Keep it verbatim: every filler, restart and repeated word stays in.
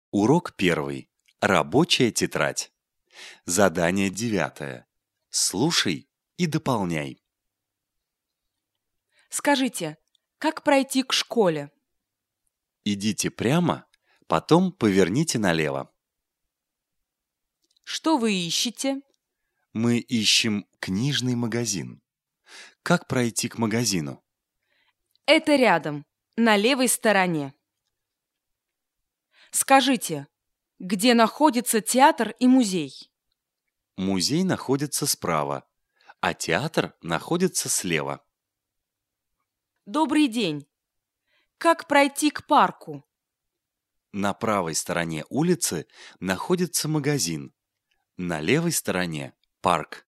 Урок первый. Рабочая тетрадь. Задание девятое. Слушай и дополняй. Скажите, как пройти к школе? Идите прямо, потом поверните налево. Что вы ищете? Мы ищем книжный магазин. Как пройти к магазину? Это рядом, на левой стороне. Скажите, где находится театр и музей? Музей находится справа, а театр находится слева. Добрый день. Как пройти к парку? На правой стороне улицы находится магазин. На левой стороне – парк.